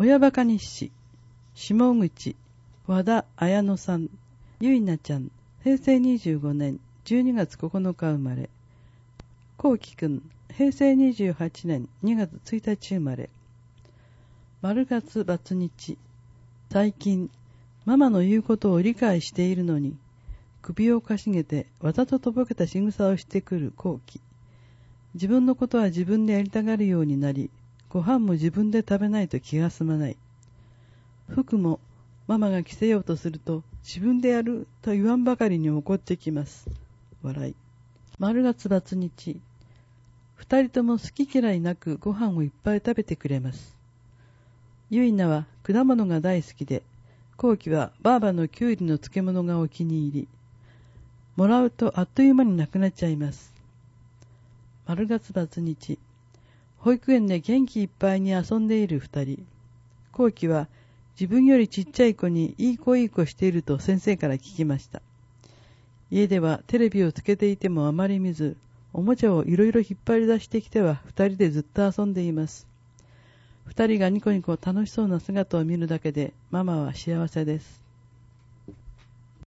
親バカ日誌、下口、和田綾乃さん、ゆいなちゃん、平成25年12月9日生まれ。こうきくん、平成28年2月1日生まれ。丸月バツ日、最近、ママの言うことを理解しているのに、首をかしげてわざととぼけた仕草をしてくるこうき。自分のことは自分でやりたがるようになり、ご飯も自分で食べないと気が済まない。服もママが着せようとすると自分でやると言わんばかりに怒ってきます。笑い。丸月バツ日。二人とも好き嫌いなくご飯をいっぱい食べてくれます。ゆいなは果物が大好きで、こうきはばあばのきゅうりの漬物がお気に入り。もらうとあっという間になくなっちゃいます。丸月バツ日。保育園で元気いっぱいに遊んでいる二人。こうきは自分よりちっちゃい子にいい子していると先生から聞きました。家ではテレビをつけていてもあまり見ず、おもちゃをいろいろ引っ張り出してきては二人でずっと遊んでいます。二人がニコニコ楽しそうな姿を見るだけでママは幸せです。